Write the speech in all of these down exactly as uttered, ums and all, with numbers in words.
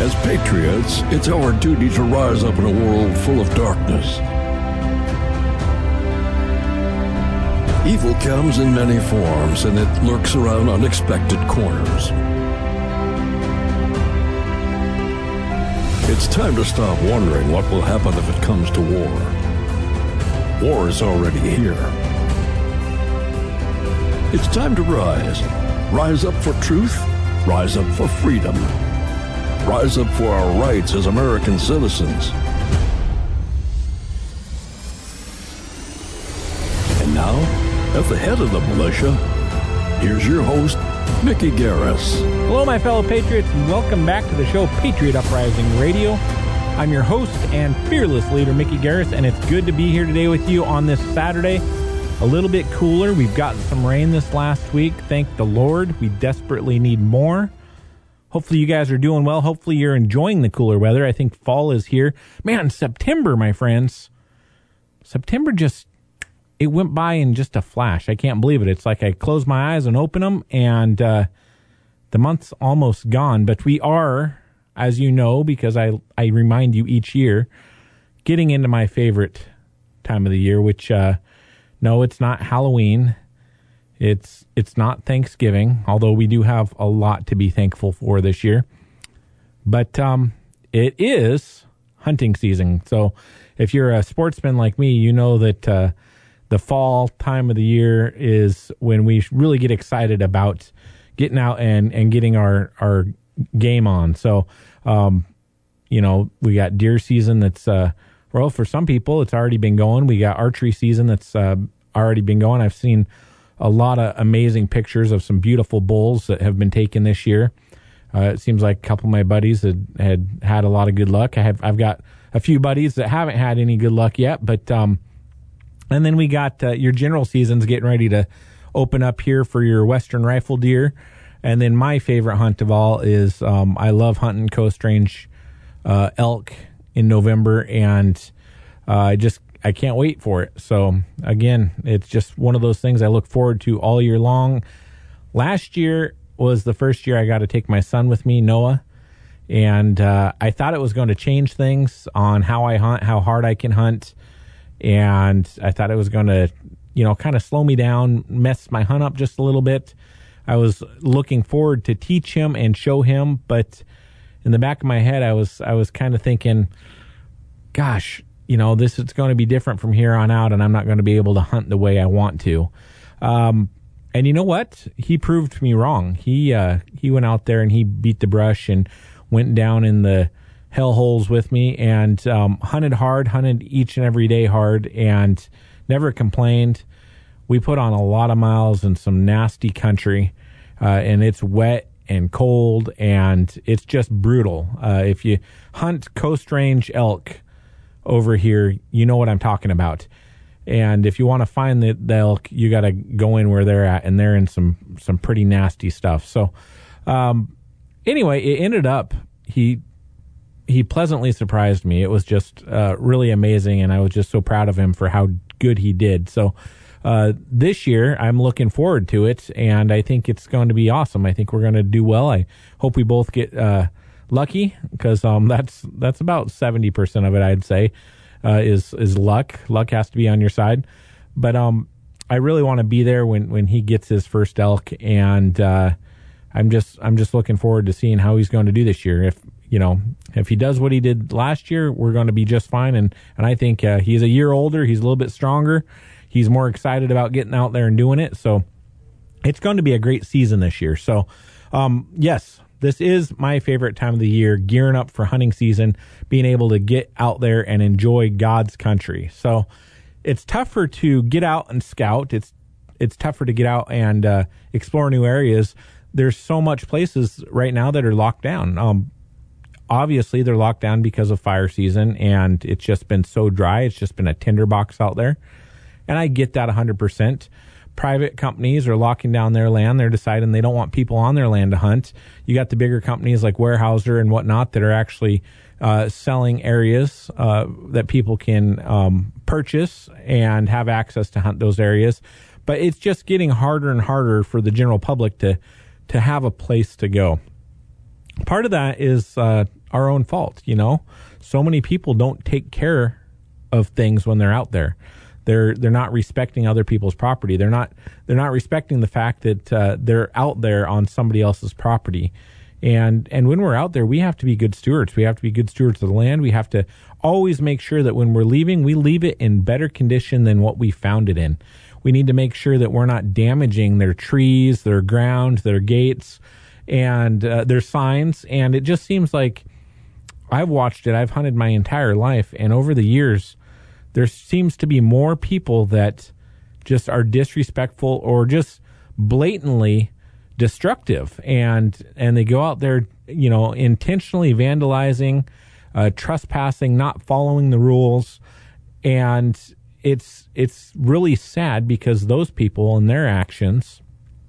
As patriots, it's our duty to rise up in a world full of darkness. Evil comes in many forms, and it lurks around unexpected corners. It's time to stop wondering what will happen if it comes to war. War is already here. It's time to rise. Rise up for truth. Rise up for freedom. Rise up for our rights as American citizens. And now, at the head of the militia, here's your host, Mickey Garris. Hello, my fellow patriots, and welcome back to the show Patriot Uprising Radio. I'm your host and fearless leader, Mickey Garris, and it's good to be here today with you on this Saturday. A little bit cooler. We've gotten some rain this last week. Thank the Lord. We desperately need more. Hopefully you guys are doing well. Hopefully you're enjoying the cooler weather. I think fall is here. Man, September, my friends. September just, it went by in just a flash. I can't believe it. It's like I close my eyes and open them, and uh, the month's almost gone. But we are, as you know, because I, I remind you each year, getting into my favorite time of the year, which, uh, no, it's not Halloween. It's it's not Thanksgiving, although we do have a lot to be thankful for this year. But um, it is hunting season. So if you're a sportsman like me, you know that uh, the fall time of the year is when we really get excited about getting out and, and getting our, our game on. So, um, you know, we got deer season that's, uh, well, for some people, it's already been going. We got archery season that's uh, already been going. I've seen a lot of amazing pictures of some beautiful bulls that have been taken this year. Uh, it seems like a couple of my buddies had, had had a lot of good luck. I have, I've got a few buddies that haven't had any good luck yet, but, um, and then we got uh, your general seasons getting ready to open up here for your Western rifle deer. And then my favorite hunt of all is, um, I love hunting Coast Range, uh, elk in November, and, uh, I just, I can't wait for it. So again, it's just one of those things I look forward to all year long. Last year was the first year I got to take my son with me, Noah. And uh, I thought it was going to change things on how I hunt, how hard I can hunt. And I thought it was going to, you know, kind of slow me down, mess my hunt up just a little bit. I was looking forward to teach him and show him. But in the back of my head, I was, I was kind of thinking, gosh, you know, this is going to be different from here on out, and I'm not going to be able to hunt the way I want to. Um, and you know what? He proved me wrong. He uh, he went out there and he beat the brush and went down in the hell holes with me and um, hunted hard, hunted each and every day hard, and never complained. We put on a lot of miles in some nasty country, uh, and it's wet and cold, and it's just brutal. Uh, if you hunt Coast Range elk over here, you know what I'm talking about. And if you want to find the, the elk, you got to go in where they're at, and they're in some some pretty nasty stuff. So um, anyway, it ended up, he he pleasantly surprised me. It was just uh, really amazing, and I was just so proud of him for how good he did. So uh, this year, I'm looking forward to it, and I think it's going to be awesome. I think we're going to do well. I hope we both get uh, lucky, because um, that's that's about seventy percent of it, I'd say, uh, is is luck. Luck has to be on your side. But um, I really want to be there when, when he gets his first elk, and uh, I'm just I'm just looking forward to seeing how he's going to do this year. If you know if he does what he did last year, we're going to be just fine. And and I think uh, he's a year older. He's a little bit stronger. He's more excited about getting out there and doing it. So it's going to be a great season this year. So um, yes. This is my favorite time of the year, gearing up for hunting season, being able to get out there and enjoy God's country. So it's tougher to get out and scout. It's it's tougher to get out and uh, explore new areas. There's so much places right now that are locked down. Um, obviously, they're locked down because of fire season, and it's just been so dry. It's just been a tinderbox out there. And I get that one hundred percent. Private companies are locking down their land. They're deciding they don't want people on their land to hunt. You got the bigger companies like Weyerhaeuser and whatnot that are actually uh, selling areas uh, that people can um, purchase and have access to hunt those areas. But it's just getting harder and harder for the general public to to have a place to go. Part of that is uh, our own fault, you know? So many people don't take care of things when they're out there. They're they're not respecting other people's property. They're not they're not respecting the fact that uh, they're out there on somebody else's property. And and when we're out there, we have to be good stewards. We have to be good stewards of the land. We have to always make sure that when we're leaving, we leave it in better condition than what we found it in. We need to make sure that we're not damaging their trees, their ground, their gates, and uh, their signs. And it just seems like I've watched it. I've hunted my entire life, and over the years, there seems to be more people that just are disrespectful or just blatantly destructive, and and they go out there, you know, intentionally vandalizing, uh, trespassing, not following the rules, and it's it's really sad because those people and their actions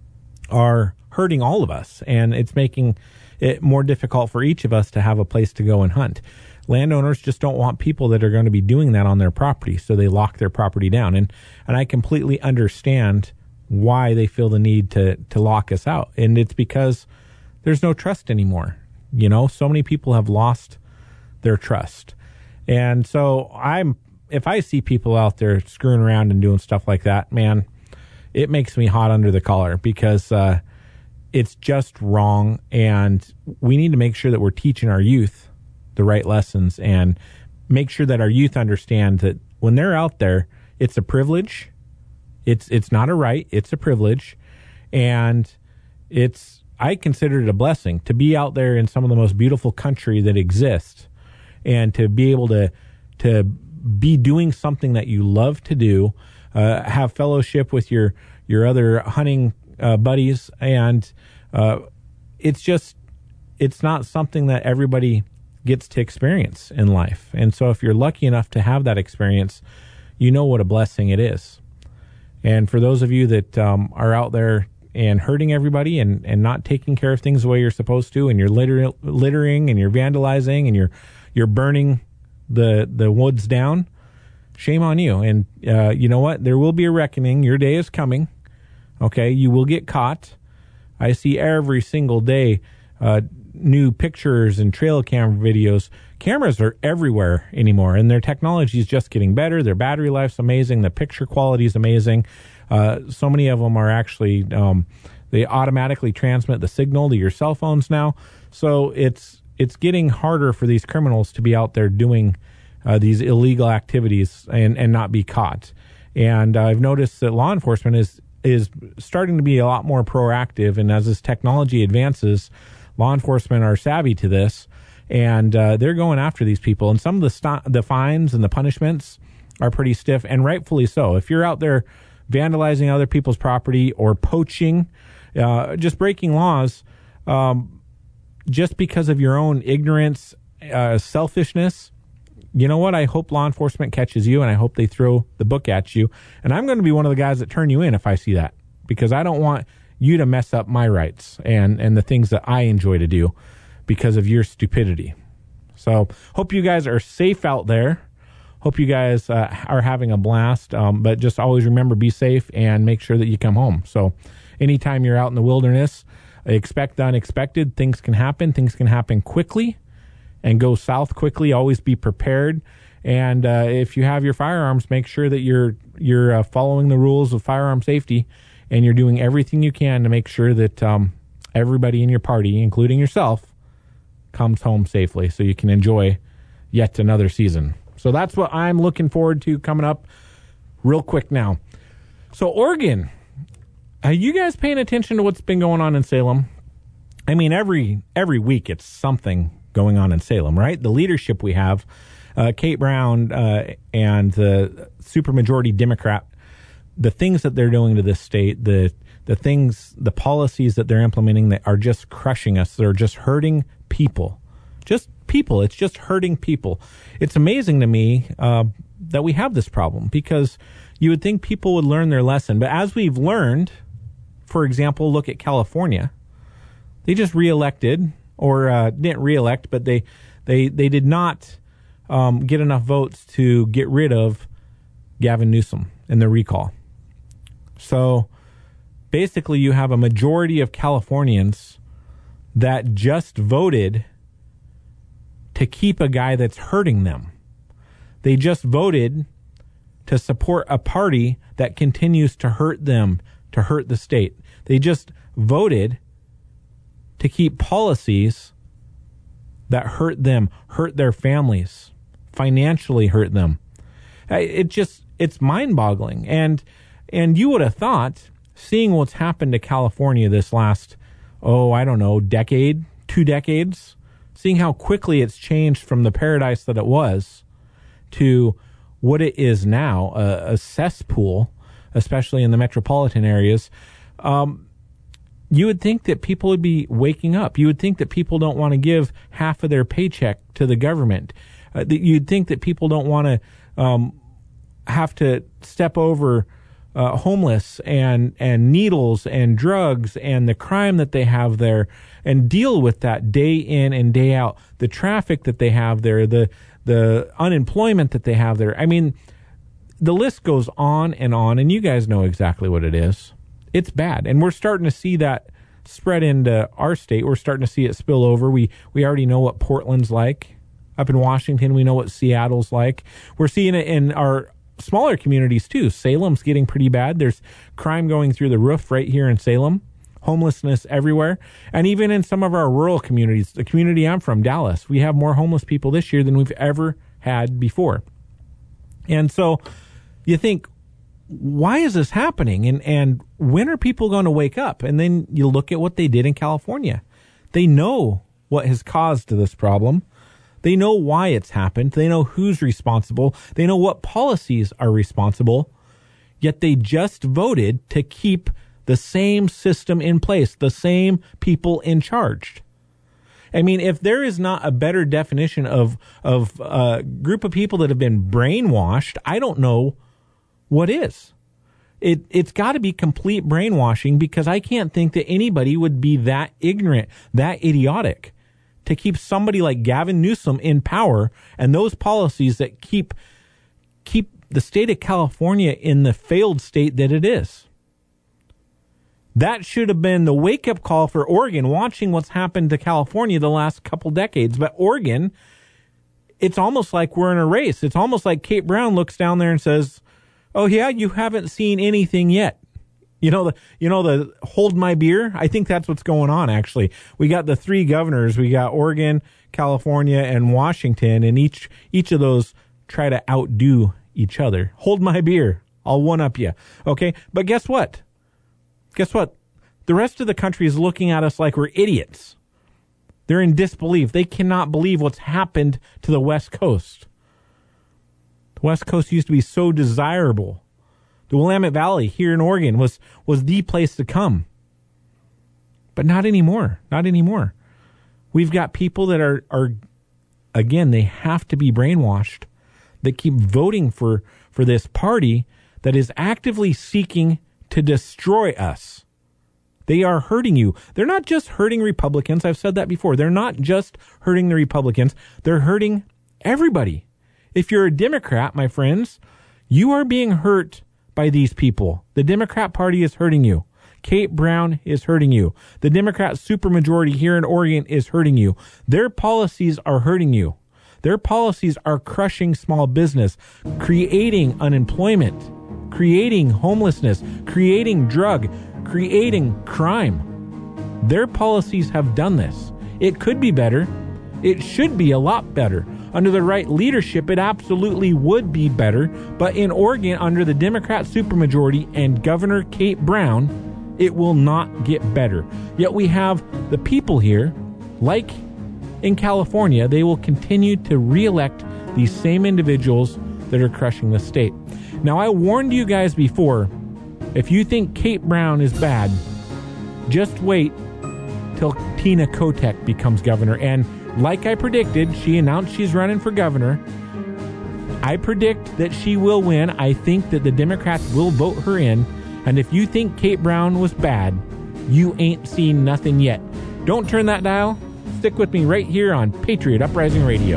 are hurting all of us, and it's making it more difficult for each of us to have a place to go and hunt. Landowners just don't want people that are going to be doing that on their property, so they lock their property down. And and I completely understand why they feel the need to to lock us out. And it's because there's no trust anymore. You know, so many people have lost their trust. And so I'm if I see people out there screwing around and doing stuff like that, man, it makes me hot under the collar because uh, it's just wrong. And we need to make sure that we're teaching our youth the right lessons and make sure that our youth understand that when they're out there, it's a privilege. It's it's not a right. It's a privilege. And it's I consider it a blessing to be out there in some of the most beautiful country that exists and to be able to to be doing something that you love to do, uh, have fellowship with your, your other hunting uh, buddies. And uh, it's just, it's not something that everybody gets to experience in life. And so if you're lucky enough to have that experience, you know what a blessing it is. And for those of you that um, are out there and hurting everybody and, and not taking care of things the way you're supposed to, and you're litter, littering and you're vandalizing and you're you're burning the the woods down, shame on you. And uh, you know what? There will be a reckoning. Your day is coming. Okay, you will get caught. I see every single day uh, new pictures and trail camera videos. Cameras are everywhere anymore, and their technology is just getting better. Their battery life's amazing. The picture quality is amazing. Uh, so many of them are actually, um, they automatically transmit the signal to your cell phones now. So it's it's getting harder for these criminals to be out there doing uh, these illegal activities and, and not be caught. And uh, I've noticed that law enforcement is is starting to be a lot more proactive. And as this technology advances, law enforcement are savvy to this, and uh, they're going after these people. And some of the st- the fines and the punishments are pretty stiff, and rightfully so. If you're out there vandalizing other people's property or poaching, uh, just breaking laws, um, just because of your own ignorance, uh, selfishness, you know what? I hope law enforcement catches you, and I hope they throw the book at you. And I'm going to be one of the guys that turn you in if I see that, because I don't want you to mess up my rights and, and the things that I enjoy to do because of your stupidity. So hope you guys are safe out there. Hope you guys uh, are having a blast, um, but just always remember, be safe and make sure that you come home. So anytime you're out in the wilderness, expect the unexpected. Things can happen. Things can happen quickly and go south quickly. Always be prepared. And uh, if you have your firearms, make sure that you're you're uh, following the rules of firearm safety, and you're doing everything you can to make sure that um, everybody in your party, including yourself, comes home safely so you can enjoy yet another season. So that's what I'm looking forward to coming up real quick now. So Oregon, are you guys paying attention to what's been going on in Salem? I mean, every every week it's something going on in Salem, right? The leadership we have, uh, Kate Brown uh, and the supermajority Democrat, the things that they're doing to this state, the the things, the policies that they're implementing that are just crushing us. They're just hurting people. Just people. It's just hurting people. It's amazing to me uh, that we have this problem, because you would think people would learn their lesson. But as we've learned, for example, look at California. They just reelected, or uh, didn't reelect, but they they they did not um, get enough votes to get rid of Gavin Newsom in the recall. So basically, you have a majority of Californians that just voted to keep a guy that's hurting them. They just voted to support a party that continues to hurt them, to hurt the state. They just voted to keep policies that hurt them, hurt their families, financially hurt them. It just, it's mind-boggling. And and you would have thought, seeing what's happened to California this last, oh, I don't know, decade, two decades, seeing how quickly it's changed from the paradise that it was to what it is now, a, a cesspool, especially in the metropolitan areas, um, you would think that people would be waking up. You would think that people don't want to give half of their paycheck to the government. Uh, that you'd think that people don't want to um, have to step over uh, homeless and, and needles and drugs and the crime that they have there and deal with that day in and day out, the traffic that they have there, the the unemployment that they have there. I mean, the list goes on and on, and you guys know exactly what it is. It's bad, and we're starting to see that spread into our state. We're starting to see it spill over. We we already know what Portland's like. Up in Washington, we know what Seattle's like. We're seeing it in our smaller communities, too. Salem's getting pretty bad. There's crime going through the roof right here in Salem. Homelessness everywhere. And even in some of our rural communities, the community I'm from, Dallas, we have more homeless people this year than we've ever had before. And so you think, why is this happening? And and when are people going to wake up? And then you look at what they did in California. They know what has caused this problem. They know why it's happened. They know who's responsible. They know what policies are responsible. Yet they just voted to keep the same system in place, the same people in charge. I mean, if there is not a better definition of of a group of people that have been brainwashed, I don't know what is. It, it's got to be complete brainwashing, because I can't think that anybody would be that ignorant, that idiotic, to keep somebody like Gavin Newsom in power and those policies that keep keep the state of California in the failed state that it is. That should have been the wake-up call for Oregon, watching what's happened to California the last couple decades. But Oregon, it's almost like we're in a race. It's almost like Kate Brown looks down there and says, oh, yeah, you haven't seen anything yet. You know, the you know the hold my beer? I think that's what's going on, actually. We got the three governors. We got Oregon, California, and Washington, and each each of those try to outdo each other. Hold my beer. I'll one-up you. Okay? But guess what? Guess what? The rest of the country is looking at us like we're idiots. They're in disbelief. They cannot believe what's happened to the West Coast. The West Coast used to be so desirable. The Willamette Valley here in Oregon was, was the place to come. But not anymore. Not anymore. We've got people that are, are again, they have to be brainwashed, that keep voting for, for this party that is actively seeking to destroy us. They are hurting you. They're not just hurting Republicans. I've said that before. They're not just hurting the Republicans. They're hurting everybody. If you're a Democrat, my friends, you are being hurt by these people. The Democrat Party is hurting you. Kate Brown is hurting you. The Democrat supermajority here in Oregon is hurting you. Their policies are hurting you. Their policies are crushing small business, creating unemployment, creating homelessness, creating drug, creating crime. Their policies have done this. It could be better. It should be a lot better. Under the right leadership, it absolutely would be better. But in Oregon, under the Democrat supermajority and Governor Kate Brown, it will not get better. Yet we have the people here, like in California, they will continue to reelect these same individuals that are crushing the state. Now, I warned you guys before, if you think Kate Brown is bad, just wait till Tina Kotek becomes governor. And like I predicted, she announced she's running for governor. I predict that she will win. I think that the Democrats will vote her in. And if you think Kate Brown was bad, you ain't seen nothing yet. Don't turn that dial. Stick with me right here on Patriot Uprising Radio.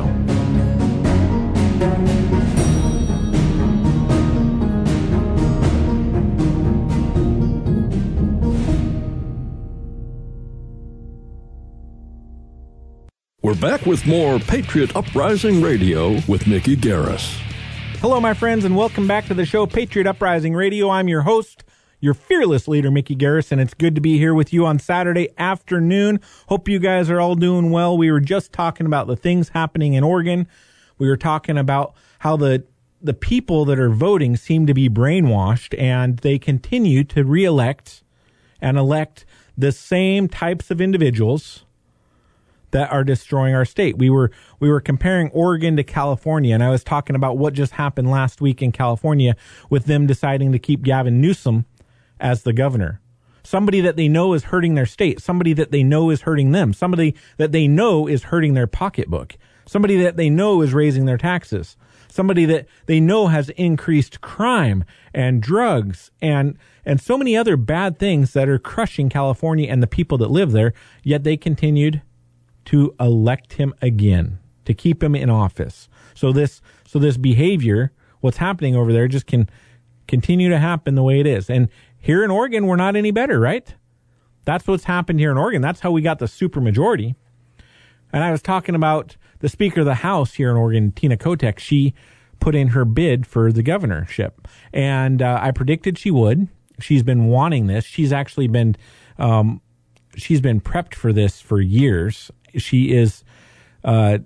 We're back with more Patriot Uprising Radio with Mickey Garris. Hello, my friends, and welcome back to the show, Patriot Uprising Radio. I'm your host, your fearless leader, Mickey Garris, and it's good to be here with you on Saturday afternoon. Hope you guys are all doing well. We were just talking about the things happening in Oregon. We were talking about how the the people that are voting seem to be brainwashed, and they continue to reelect and elect the same types of individuals that are destroying our state. We were we were comparing Oregon to California, and I was talking about what just happened last week in California with them deciding to keep Gavin Newsom as the governor. Somebody that they know is hurting their state, somebody that they know is hurting them, somebody that they know is hurting their pocketbook, somebody that they know is raising their taxes, somebody that they know has increased crime and drugs and and so many other bad things that are crushing California and the people that live there, yet they continued to elect him again, to keep him in office. So this so this behavior, what's happening over there, just can continue to happen the way it is. And here in Oregon, we're not any better, right? That's what's happened here in Oregon. That's how we got the supermajority. And I was talking about the Speaker of the House here in Oregon, Tina Kotek. She put in her bid for the governorship. And uh, I predicted she would. She's been wanting this. She's actually been... Um, she's been prepped for this for years. She is uh,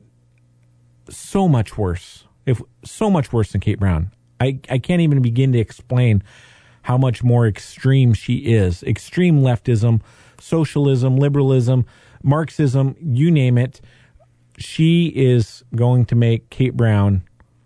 so much worse, if so much worse than Kate Brown. I, I can't even begin to explain how much more extreme she is. Extreme leftism, socialism, liberalism, Marxism, you name it. She is going to make Kate Brown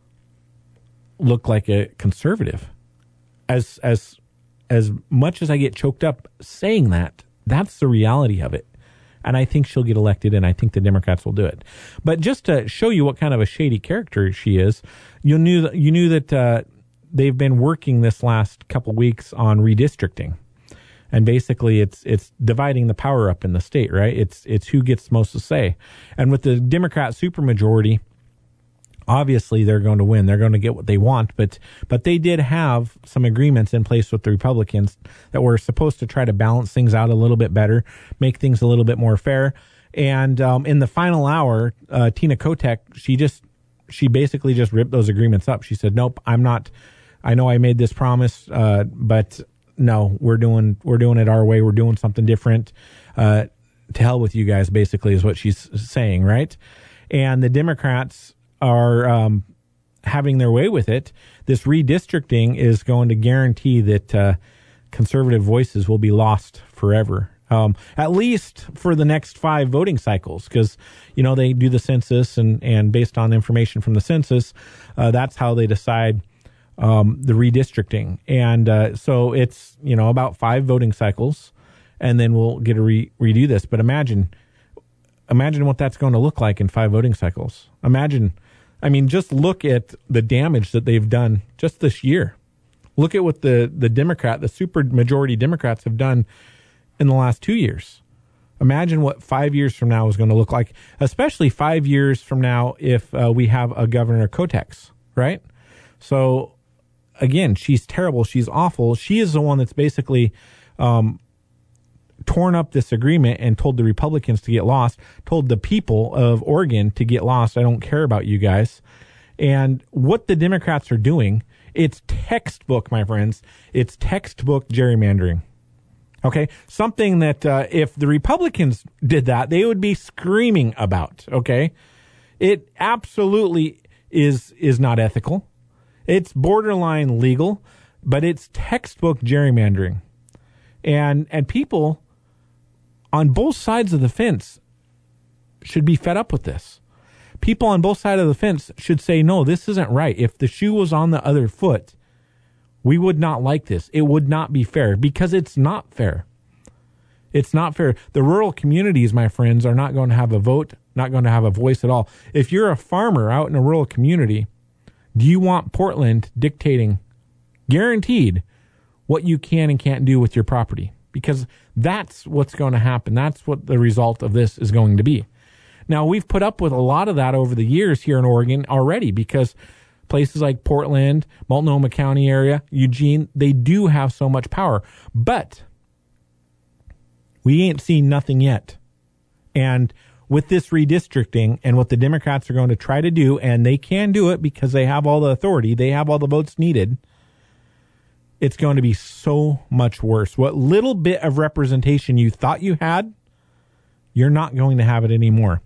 look like a conservative. As as as much as I get choked up saying that, that's the reality of it. And I think she'll get elected, and I think the Democrats will do it. But just to show you what kind of a shady character she is, you knew that, you knew that uh, they've been working this last couple weeks on redistricting. And basically it's it's dividing the power up in the state, right? It's it's who gets most to say. And with the Democrat supermajority, obviously they're going to win. They're going to get what they want, but but they did have some agreements in place with the Republicans that were supposed to try to balance things out a little bit better, make things a little bit more fair. And um, in the final hour, uh, Tina Kotek, she just she basically just ripped those agreements up. She said, "Nope, I'm not. I know I made this promise, uh, but no, we're doing we're doing it our way. We're doing something different. Uh, to hell with you guys," basically is what she's saying, right? And the Democrats are um, having their way with it. This redistricting is going to guarantee that uh, conservative voices will be lost forever, um, at least for the next five voting cycles, because, you know, they do the census, and, and based on information from the census, uh, that's how they decide um, the redistricting. And uh, so it's, you know, about five voting cycles, and then we'll get to re- redo this. But imagine, imagine what that's going to look like in five voting cycles. Imagine... I mean, just look at the damage that they've done just this year. Look at what the, the Democrat, the super majority Democrats have done in the last two years. Imagine what five years from now is going to look like, especially five years from now if uh, we have a Governor Kotek, right? So, again, she's terrible. She's awful. She is the one that's basically um, torn up this agreement and told the Republicans to get lost, told the people of Oregon to get lost. I don't care about you guys. And what the Democrats are doing, it's textbook, my friends. It's textbook gerrymandering. Okay? Something that uh, if the Republicans did that, they would be screaming about. Okay? It absolutely is is not ethical. It's borderline legal, but it's textbook gerrymandering. And and people on both sides of the fence should be fed up with this. People on both sides of the fence should say, no, this isn't right. If the shoe was on the other foot, we would not like this. It would not be fair, because it's not fair. It's not fair. The rural communities, my friends, are not going to have a vote, not going to have a voice at all. If you're a farmer out in a rural community, do you want Portland dictating, guaranteed, what you can and can't do with your property? Because that's what's going to happen. That's what the result of this is going to be. Now, we've put up with a lot of that over the years here in Oregon already, because places like Portland, Multnomah County area, Eugene, they do have so much power. But we ain't seen nothing yet. And with this redistricting and what the Democrats are going to try to do, and they can do it because they have all the authority, they have all the votes needed, it's going to be so much worse. What little bit of representation you thought you had, you're not going to have it anymore.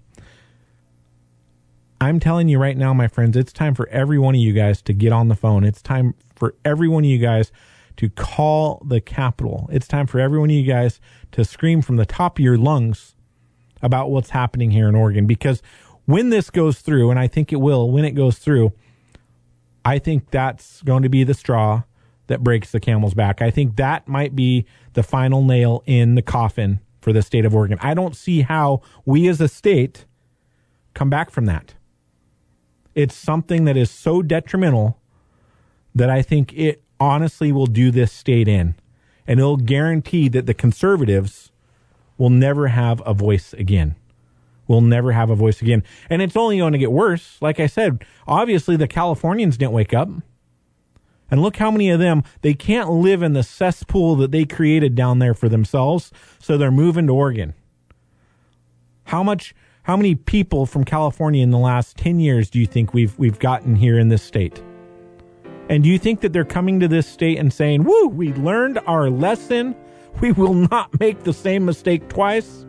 I'm telling you right now, my friends, it's time for every one of you guys to get on the phone. It's time for every one of you guys to call the Capitol. It's time for every one of you guys to scream from the top of your lungs about what's happening here in Oregon. Because when this goes through, and I think it will, when it goes through, I think that's going to be the straw that breaks the camel's back. I think that might be the final nail in the coffin for the state of Oregon. I don't see how we as a state come back from that. It's something that is so detrimental that I think it honestly will do this state in. And it'll guarantee that the conservatives will never have a voice again. Will never have a voice again. And it's only going to get worse. Like I said, obviously the Californians didn't wake up. And look how many of them, they can't live in the cesspool that they created down there for themselves, so they're moving to Oregon. How much, how many people from California in the last ten years do you think we've we've gotten here in this state? And do you think that they're coming to this state and saying, woo, we learned our lesson, we will not make the same mistake twice?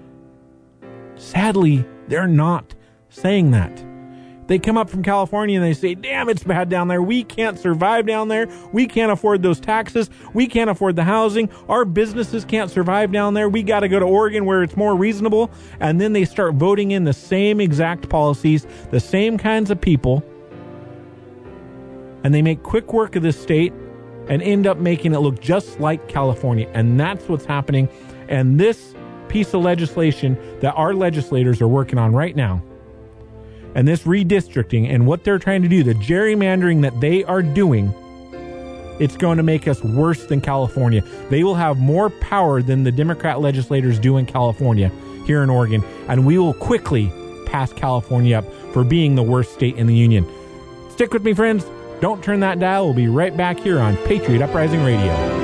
Sadly, they're not saying that. They come up from California and they say, damn, it's bad down there. We can't survive down there. We can't afford those taxes. We can't afford the housing. Our businesses can't survive down there. We got to go to Oregon where it's more reasonable. And then they start voting in the same exact policies, the same kinds of people. And they make quick work of this state and end up making it look just like California. And that's what's happening. And this piece of legislation that our legislators are working on right now, and this redistricting and what they're trying to do, the gerrymandering that they are doing, it's going to make us worse than California. They will have more power than the Democrat legislators do in California here in Oregon, and we will quickly pass California up for being the worst state in the union. Stick with me, friends. Don't turn that dial. We'll be right back here on Patriot Uprising Radio.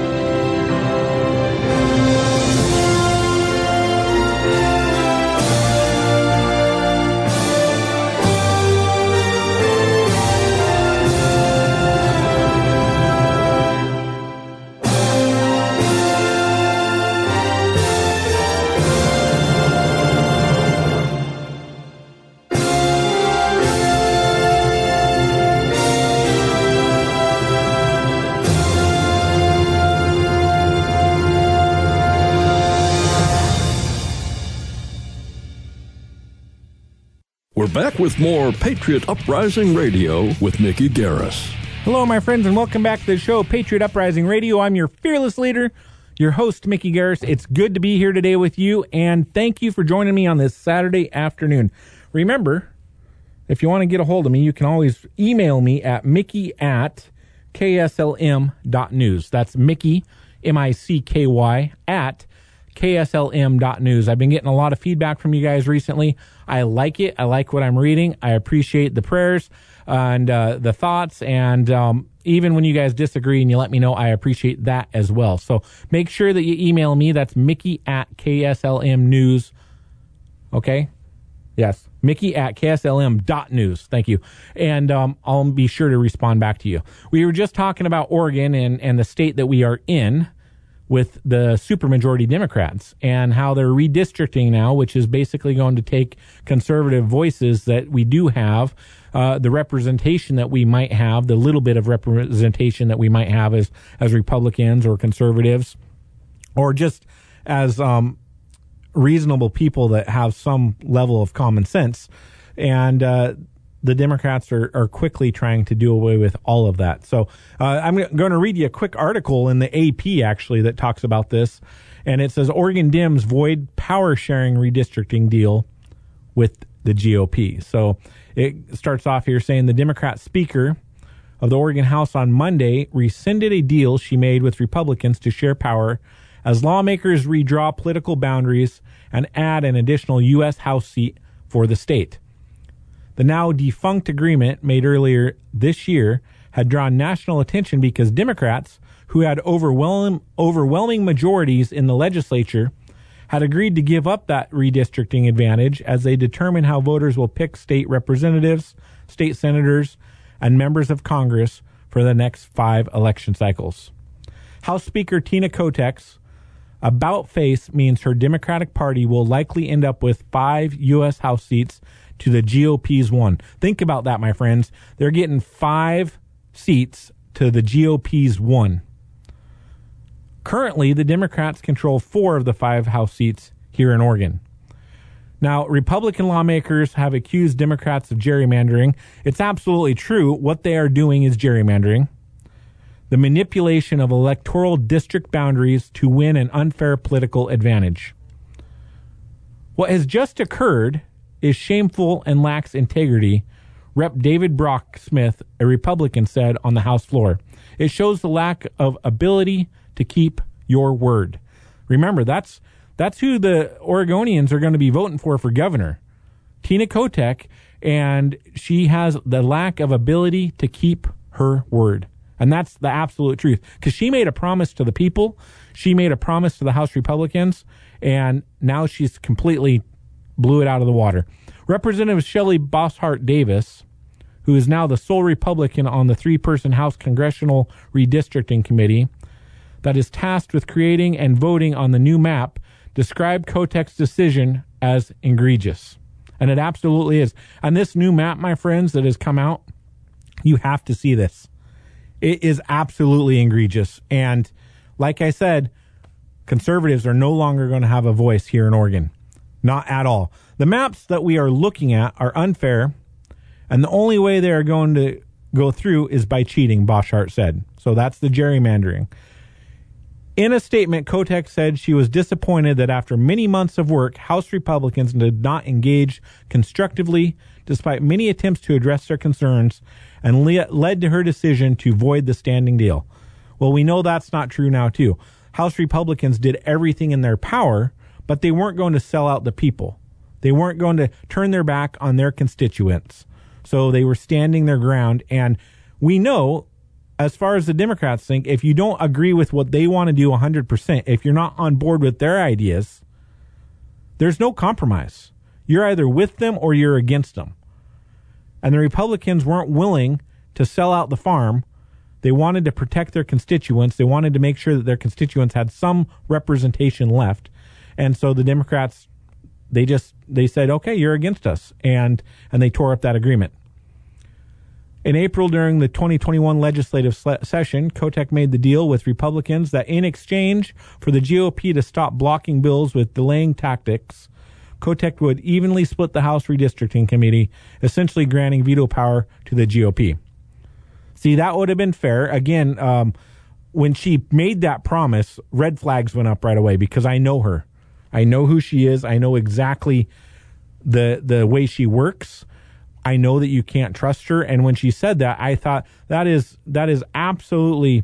We're back with more Patriot Uprising Radio with Mickey Garris. Hello, my friends, and welcome back to the show, Patriot Uprising Radio. I'm your fearless leader, your host, Mickey Garris. It's good to be here today with you, and thank you for joining me on this Saturday afternoon. Remember, if you want to get a hold of me, you can always email me at mickey at k s l m dot news. That's Mickey, M I C K Y, at k s l m dot news. I've been getting a lot of feedback from you guys recently. I like it. I like what I'm reading. I appreciate the prayers and uh, the thoughts. And um, even when you guys disagree and you let me know, I appreciate that as well. So make sure that you email me. That's Mickey at K S L M news. Okay? Yes. Mickey at K S L M dot news. Thank you. And um, I'll be sure to respond back to you. We were just talking about Oregon and, and the state that we are in with the supermajority Democrats and how they're redistricting now, which is basically going to take conservative voices that we do have, uh, the representation that we might have, the little bit of representation that we might have as, as Republicans or conservatives, or just as um, reasonable people that have some level of common sense. And uh, the Democrats are, are quickly trying to do away with all of that. So uh, I'm going to read you a quick article in the A P, actually, that talks about this. And it says, Oregon Dems void power-sharing redistricting deal with the G O P. So it starts off here saying the Democrat Speaker of the Oregon House on Monday rescinded a deal she made with Republicans to share power as lawmakers redraw political boundaries and add an additional U S House seat for the state. The now defunct agreement made earlier this year had drawn national attention because Democrats, who had overwhelming, overwhelming majorities in the legislature, had agreed to give up that redistricting advantage as they determine how voters will pick state representatives, state senators, and members of Congress for the next five election cycles. House Speaker Tina Kotek's about-face means her Democratic Party will likely end up with five U S House seats to the G O P's one. Think about that, my friends. They're getting five seats to the G O P's one. Currently, the Democrats control four of the five House seats here in Oregon. Now, Republican lawmakers have accused Democrats of gerrymandering. It's absolutely true. What they are doing is gerrymandering. The manipulation of electoral district boundaries to win an unfair political advantage. What has just occurred is shameful and lacks integrity, Representative David Brock Smith, a Republican, said on the House floor. It shows the lack of ability to keep your word. Remember, that's that's who the Oregonians are going to be voting for for governor. Tina Kotek, and she has the lack of ability to keep her word. And that's the absolute truth. Because she made a promise to the people. She made a promise to the House Republicans. And now she's completely blew it out of the water. Representative Shelley Bosshart Davis, who is now the sole Republican on the three-person House Congressional Redistricting Committee that is tasked with creating and voting on the new map, described Kotek's decision as egregious. And it absolutely is. And this new map, my friends, that has come out, you have to see this. It is absolutely egregious. And like I said, conservatives are no longer going to have a voice here in Oregon. Not at all. The maps that we are looking at are unfair, and the only way they are going to go through is by cheating, Bosshart said. So that's the gerrymandering. In a statement, Kotek said she was disappointed that after many months of work, House Republicans did not engage constructively despite many attempts to address their concerns, and le- led to her decision to void the standing deal. Well, we know that's not true now, too. House Republicans did everything in their power, but they weren't going to sell out the people. They weren't going to turn their back on their constituents. So they were standing their ground. And we know, as far as the Democrats think, if you don't agree with what they want to do one hundred percent, if you're not on board with their ideas, there's no compromise. You're either with them or you're against them. And the Republicans weren't willing to sell out the farm. They wanted to protect their constituents. They wanted to make sure that their constituents had some representation left. And so the Democrats, they just, they said, okay, you're against us. And, and they tore up that agreement. In April, during the twenty twenty-one legislative session, Kotek made the deal with Republicans that in exchange for the G O P to stop blocking bills with delaying tactics, Kotek would evenly split the House Redistricting Committee, essentially granting veto power to the G O P. See, that would have been fair. Again, um, when she made that promise, red flags went up right away because I know her. I know who she is. I know exactly the the way she works. I know that you can't trust her. And when she said that, I thought that is that is absolutely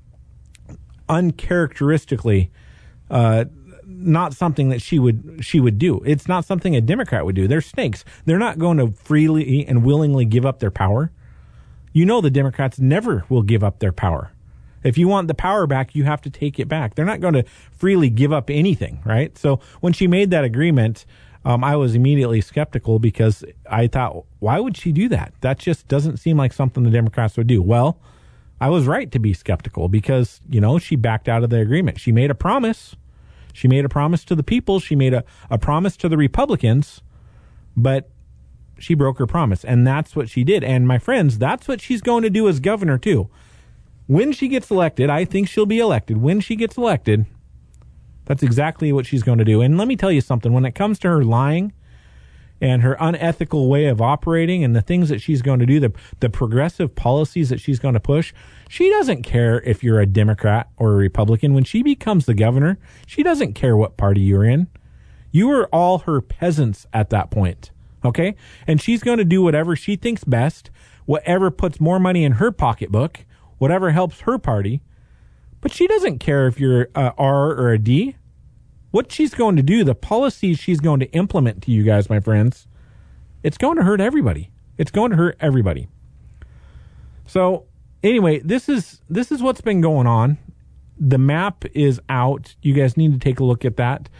uncharacteristically uh, not something that she would she would do. It's not something a Democrat would do. They're snakes. They're not going to freely and willingly give up their power. You know the Democrats never will give up their power. If you want the power back, you have to take it back. They're not going to freely give up anything, right? So when she made that agreement, um, I was immediately skeptical because I thought, why would she do that? That just doesn't seem like something the Democrats would do. Well, I was right to be skeptical because, you know, she backed out of the agreement. She made a promise. She made a promise to the people. She made a, a promise to the Republicans, but she broke her promise. And that's what she did. And my friends, that's what she's going to do as governor too. When she gets elected, I think she'll be elected. When she gets elected, that's exactly what she's going to do. And let me tell you something. When it comes to her lying and her unethical way of operating and the things that she's going to do, the, the progressive policies that she's going to push, she doesn't care if you're a Democrat or a Republican. When she becomes the governor, she doesn't care what party you're in. You are all her peasants at that point, okay? And she's going to do whatever she thinks best, whatever puts more money in her pocketbook, whatever helps her party. But she doesn't care if you're a R or a D. What she's going to do, the policies she's going to implement to you guys, my friends, it's going to hurt everybody. It's going to hurt everybody. So anyway, this is this is what's been going on. The map is out. You guys need to take a look at that.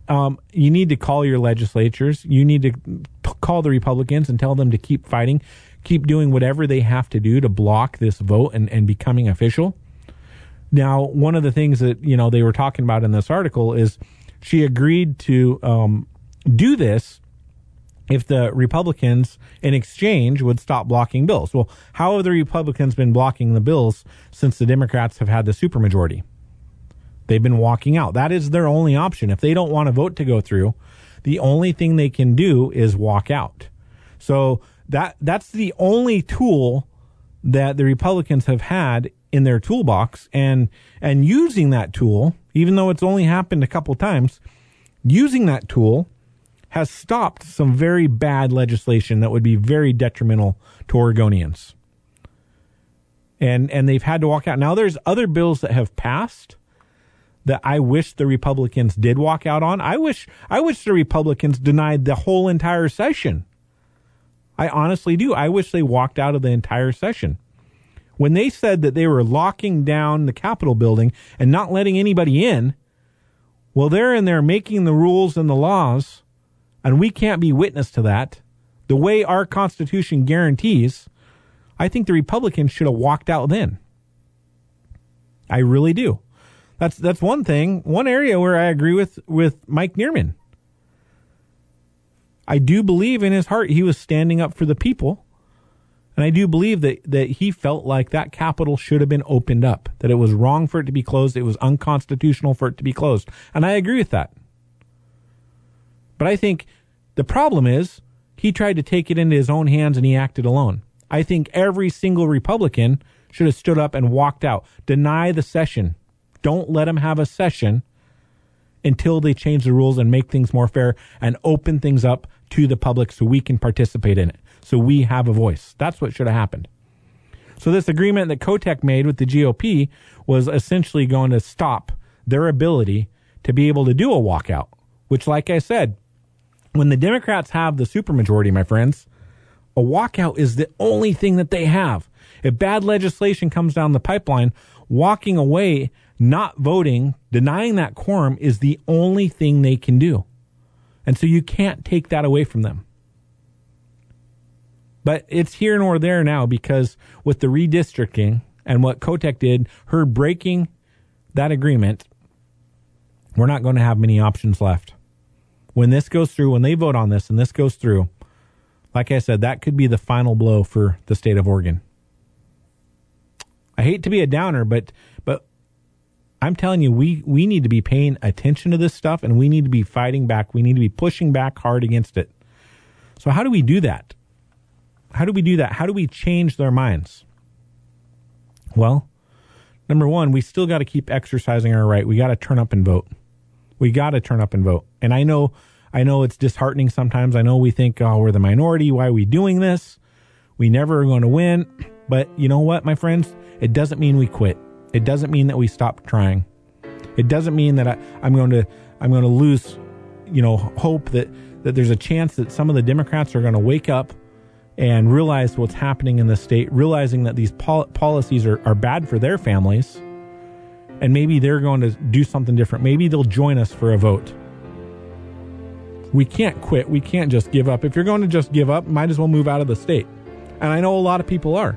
um, you need to call your legislatures. You need to p- call the Republicans and tell them to keep fighting, keep doing whatever they have to do to block this vote and, and becoming official. Now, one of the things that, you know, they were talking about in this article is she agreed to um, do this if the Republicans in exchange would stop blocking bills. Well, how have the Republicans been blocking the bills since the Democrats have had the supermajority? They've been walking out. That is their only option. If they don't want a vote to go through, the only thing they can do is walk out. So that that's the only tool that the Republicans have had in their toolbox, and and using that tool, even though it's only happened a couple times, using that tool has stopped some very bad legislation that would be very detrimental to Oregonians. And and they've had to walk out. Now there's other bills that have passed that I wish the Republicans did walk out on. I wish I wish the Republicans denied the whole entire session. I honestly do. I wish they walked out of the entire session. When they said that they were locking down the Capitol building and not letting anybody in, well, they're in there making the rules and the laws, and we can't be witness to that. The way our Constitution guarantees, I think the Republicans should have walked out then. I really do. That's that's one thing, one area where I agree with, with Mike Neerman. I do believe in his heart he was standing up for the people. And I do believe that, that he felt like that Capitol should have been opened up, that it was wrong for it to be closed. It was unconstitutional for it to be closed. And I agree with that. But I think the problem is he tried to take it into his own hands and he acted alone. I think every single Republican should have stood up and walked out. Deny the session. Don't let them have a session until they change the rules and make things more fair and open things up to the public so we can participate in it, so we have a voice. That's what should have happened. So this agreement that Kotek made with the G O P was essentially going to stop their ability to be able to do a walkout, which, like I said, when the Democrats have the supermajority, my friends, a walkout is the only thing that they have. If bad legislation comes down the pipeline, walking away, not voting, denying that quorum is the only thing they can do. And so you can't take that away from them. But it's here nor there now, because with the redistricting and what Kotek did, her breaking that agreement, we're not going to have many options left. When this goes through, when they vote on this and this goes through, like I said, that could be the final blow for the state of Oregon. I hate to be a downer, but but I'm telling you, we, we need to be paying attention to this stuff, and we need to be fighting back. We need to be pushing back hard against it. So how do we do that? How do we do that? How do we change their minds? Well, number one, we still got to keep exercising our right. We got to turn up and vote. We got to turn up and vote. And I know, I know it's disheartening sometimes. I know we think, oh, we're the minority. Why are we doing this? We never are going to win. But you know what, my friends? It doesn't mean we quit. It doesn't mean that we stop trying. It doesn't mean that I, I'm going to, I'm going to lose, you know, hope that, that there's a chance that some of the Democrats are going to wake up and realize what's happening in the state, realizing that these pol- policies are, are bad for their families, and maybe they're going to do something different. Maybe they'll join us for a vote. We can't quit. We can't just give up. If you're going to just give up, might as well move out of the state. And I know a lot of people are.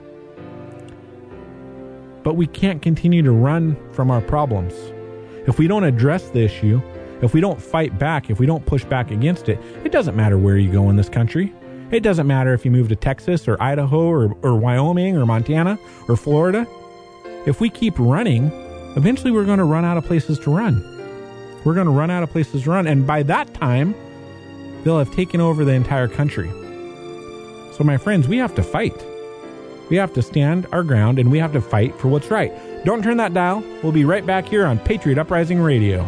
But we can't continue to run from our problems. If we don't address the issue, if we don't fight back, if we don't push back against it, it doesn't matter where you go in this country. It doesn't matter if you move to Texas or Idaho or, or Wyoming or Montana or Florida. If we keep running, eventually we're going to run out of places to run. We're going to run out of places to run. And by that time, they'll have taken over the entire country. So my friends, we have to fight. We have to stand our ground, and we have to fight for what's right. Don't turn that dial. We'll be right back here on Patriot Uprising Radio.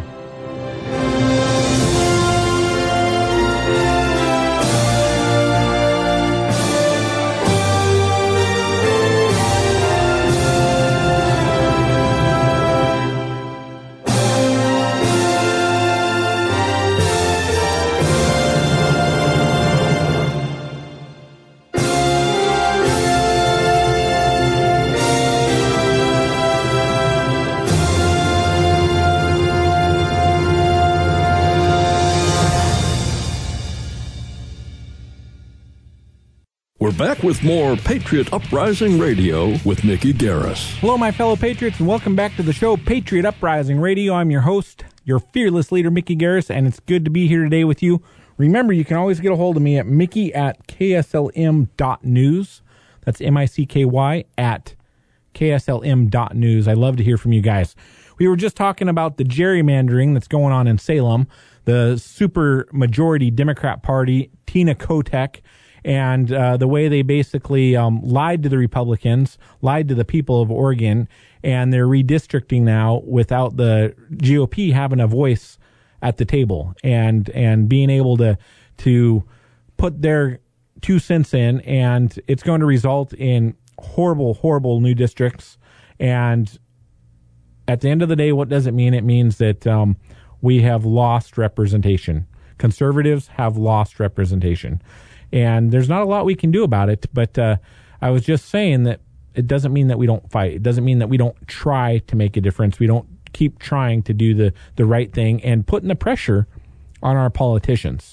We're back with more Patriot Uprising Radio with Mickey Garris. Hello, my fellow patriots, and welcome back to the show, Patriot Uprising Radio. I'm your host, your fearless leader, Mickey Garris, and it's good to be here today with you. Remember, you can always get a hold of me at Mickey at K S L M dot news. That's M I C K Y at K S L M dot news. I love to hear from you guys. We were just talking about the gerrymandering that's going on in Salem, the super majority Democrat Party, Tina Kotek, and uh, the way they basically um, lied to the Republicans, lied to the people of Oregon, and they're redistricting now without the G O P having a voice at the table and and being able to to put their two cents in, and it's going to result in horrible, horrible new districts. And at the end of the day, what does it mean? It means that um, we have lost representation. Conservatives have lost representation. And there's not a lot we can do about it, but uh, I was just saying that it doesn't mean that we don't fight. It doesn't mean that we don't try to make a difference. We don't keep trying to do the, the right thing and putting the pressure on our politicians.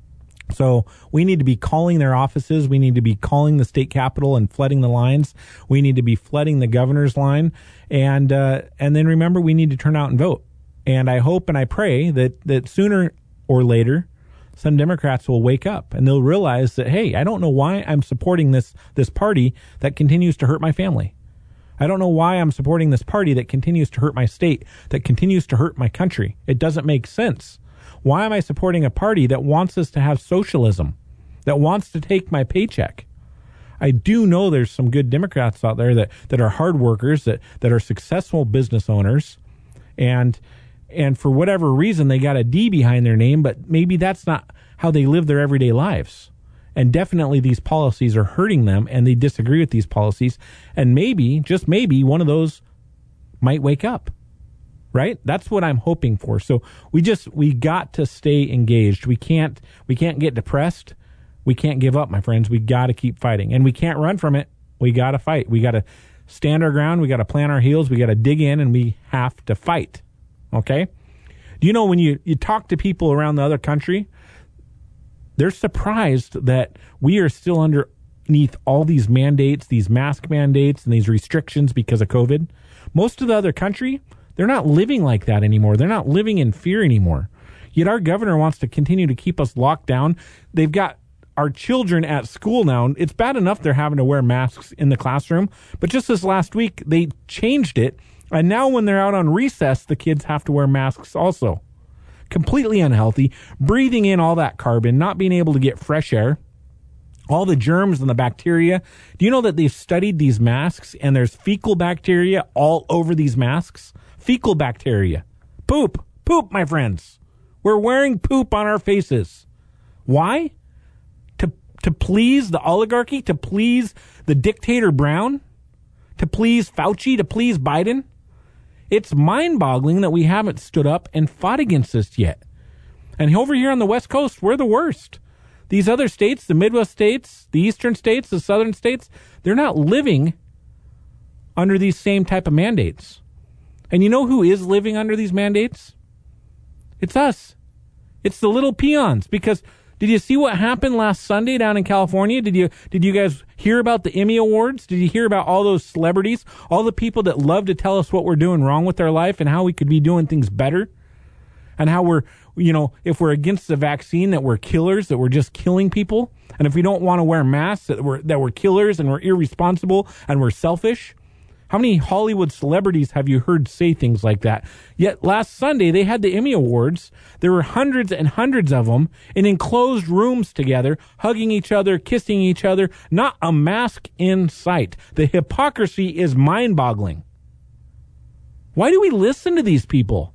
So we need to be calling their offices. We need to be calling the state capitol and flooding the lines. We need to be flooding the governor's line. And uh, and then remember, we need to turn out and vote. And I hope and I pray that, that sooner or later, some Democrats will wake up and they'll realize that, hey, I don't know why I'm supporting this this party that continues to hurt my family. I don't know why I'm supporting this party that continues to hurt my state, that continues to hurt my country. It doesn't make sense. Why am I supporting a party that wants us to have socialism, that wants to take my paycheck? I do know there's some good Democrats out there that, that are hard workers, that, that are successful business owners, and And for whatever reason, they got a D behind their name, but maybe that's not how they live their everyday lives. And definitely these policies are hurting them, and they disagree with these policies. And maybe, just maybe, one of those might wake up, right? That's what I'm hoping for. So we just, we got to stay engaged. We can't, we can't get depressed. We can't give up, my friends. We got to keep fighting. And we can't run from it. We got to fight. We got to stand our ground. We got to plant our heels. We got to dig in, and we have to fight. Okay? Do you know when you, you talk to people around the other country, they're surprised that we are still underneath all these mandates, these mask mandates and these restrictions because of COVID. Most of the other country, they're not living like that anymore. They're not living in fear anymore. Yet our governor wants to continue to keep us locked down. They've got our children at school now. It's bad enough they're having to wear masks in the classroom, but just this last week, they changed it. And now when they're out on recess, the kids have to wear masks also. Completely unhealthy, breathing in all that carbon, not being able to get fresh air, all the germs and the bacteria. Do you know that they've studied these masks and there's fecal bacteria all over these masks? Fecal bacteria. Poop. Poop, my friends. We're wearing poop on our faces. Why? To, to please the oligarchy? To please the dictator Brown? To please Fauci? To please Biden? It's mind-boggling that we haven't stood up and fought against this yet. And over here on the West Coast, we're the worst. These other states, the Midwest states, the eastern states, the southern states, they're not living under these same type of mandates. And you know who is living under these mandates? It's us. It's the little peons. Because did you see what happened last Sunday down in California? Did you did you guys hear about the Emmy Awards? Did you hear about all those celebrities? All the people that love to tell us what we're doing wrong with our life and how we could be doing things better? And how we're, you know, if we're against the vaccine, that we're killers, that we're just killing people. And if we don't want to wear masks, that we're, that we're killers and we're irresponsible and we're selfish. How many Hollywood celebrities have you heard say things like that? Yet last Sunday, they had the Emmy Awards. There were hundreds and hundreds of them in enclosed rooms together, hugging each other, kissing each other, not a mask in sight. The hypocrisy is mind-boggling. Why do we listen to these people?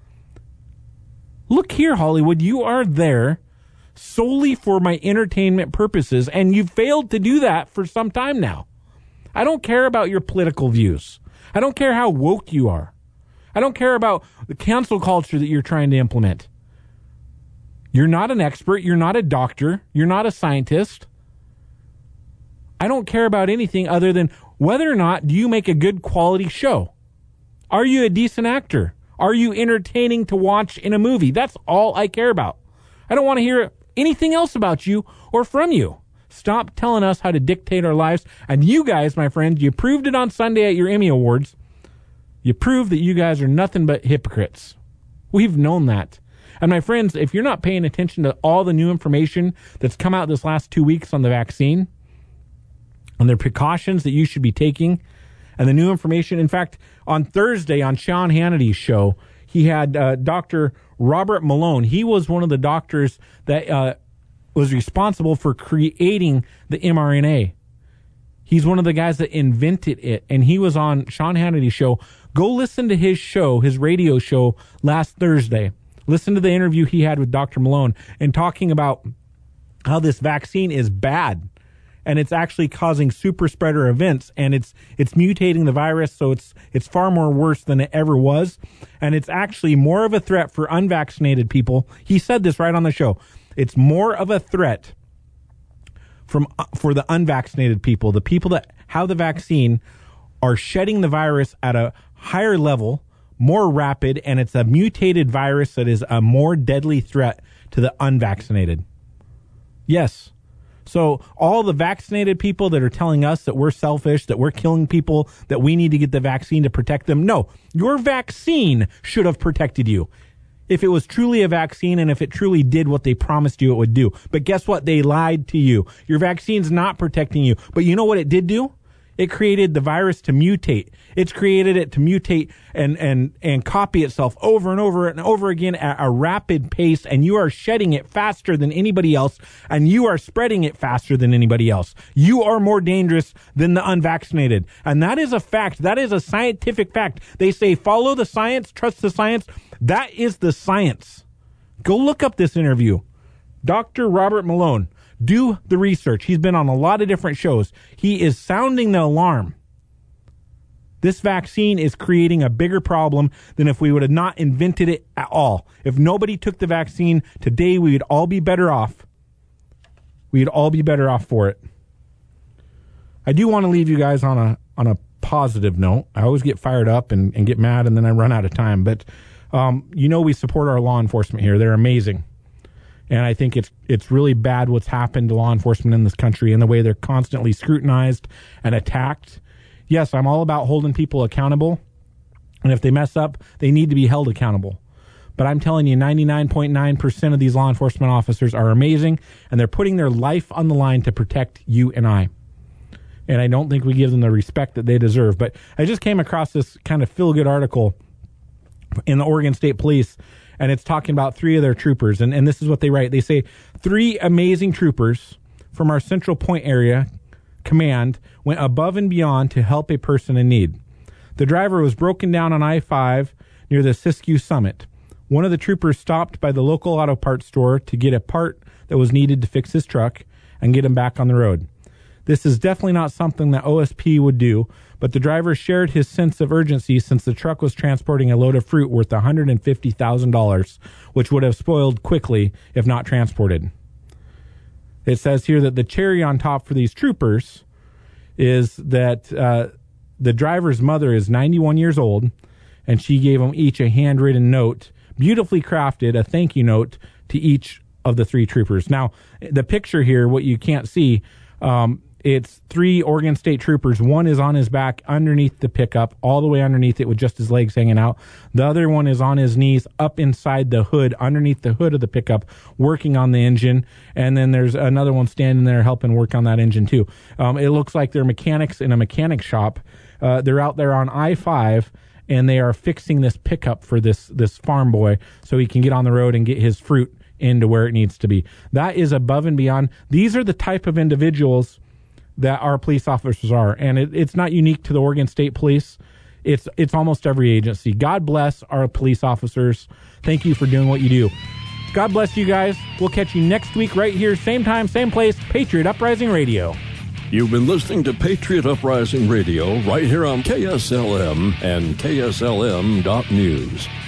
Look here, Hollywood, you are there solely for my entertainment purposes, and you've failed to do that for some time now. I don't care about your political views. I don't care how woke you are. I don't care about the cancel culture that you're trying to implement. You're not an expert. You're not a doctor. You're not a scientist. I don't care about anything other than whether or not do you make a good quality show. Are you a decent actor? Are you entertaining to watch in a movie? That's all I care about. I don't want to hear anything else about you or from you. Stop telling us how to dictate our lives. And you guys, my friends, you proved it on Sunday at your Emmy Awards. You proved that you guys are nothing but hypocrites. We've known that. And my friends, if you're not paying attention to all the new information that's come out this last two weeks on the vaccine, on the precautions that you should be taking, and the new information, in fact, on Thursday on Sean Hannity's show, he had uh, Doctor Robert Malone. He was one of the doctors that uh, was responsible for creating the mRNA. He's one of the guys that invented it, and he was on Sean Hannity's show. Go listen to his show, his radio show last Thursday. Listen to the interview he had with Doctor Malone and talking about how this vaccine is bad and it's actually causing super spreader events, and it's it's mutating the virus, so it's it's far more worse than it ever was, and it's actually more of a threat for unvaccinated people. He said this right on the show. It's more of a threat from for the unvaccinated people, the people that have the vaccine are shedding the virus at a higher level, more rapid, and it's a mutated virus that is a more deadly threat to the unvaccinated. Yes. So all the vaccinated people that are telling us that we're selfish, that we're killing people, that we need to get the vaccine to protect them. No, your vaccine should have protected you. If it was truly a vaccine and if it truly did what they promised you it would do. But guess what? They lied to you. Your vaccine's not protecting you. But you know what it did do? It created the virus to mutate. It's created it to mutate and, and, and copy itself over and over and over again at a rapid pace, and you are shedding it faster than anybody else, and you are spreading it faster than anybody else. You are more dangerous than the unvaccinated. And that is a fact. That is a scientific fact. They say follow the science, trust the science. That is the science. Go look up this interview. Doctor Robert Malone. Do the research. He's been on a lot of different shows. He is sounding the alarm. This vaccine is creating a bigger problem than if we would have not invented it at all. If nobody took the vaccine today, we would all be better off. We'd all be better off for it. I do want to leave you guys on a on a positive note. I always get fired up and, and get mad, and then I run out of time. But um, you know we support our law enforcement here. They're amazing. And I think it's it's really bad what's happened to law enforcement in this country and the way they're constantly scrutinized and attacked. Yes, I'm all about holding people accountable. And if they mess up, they need to be held accountable. But I'm telling you, ninety-nine point nine percent of these law enforcement officers are amazing, and they're putting their life on the line to protect you and I. And I don't think we give them the respect that they deserve. But I just came across this kind of feel-good article in the Oregon State Police, and it's talking about three of their troopers. And, and this is what they write. They say, three amazing troopers from our Central Point area command went above and beyond to help a person in need. The driver was broken down on I five near the Siskiyou Summit. One of the troopers stopped by the local auto parts store to get a part that was needed to fix his truck and get him back on the road. This is definitely not something that O S P would do, but the driver shared his sense of urgency since the truck was transporting a load of fruit worth one hundred fifty thousand dollars, which would have spoiled quickly if not transported. It says here that the cherry on top for these troopers is that uh, the driver's mother is ninety-one years old, and she gave them each a handwritten note, beautifully crafted, a thank you note to each of the three troopers. Now, the picture here, what you can't see, um, it's three Oregon State troopers. One is on his back underneath the pickup, all the way underneath it with just his legs hanging out. The other one is on his knees up inside the hood, underneath the hood of the pickup, working on the engine. And then there's another one standing there helping work on that engine too. Um, it looks like they're mechanics in a mechanic shop. Uh, they're out there on I five, and they are fixing this pickup for this, this farm boy so he can get on the road and get his fruit into where it needs to be. That is above and beyond. These are the type of individuals that our police officers are. And it, it's not unique to the Oregon State Police. It's it's almost every agency. God bless our police officers. Thank you for doing what you do. God bless you guys. We'll catch you next week right here, same time, same place, Patriot Uprising Radio. You've been listening to Patriot Uprising Radio right here on K S L M and K S L M dot news.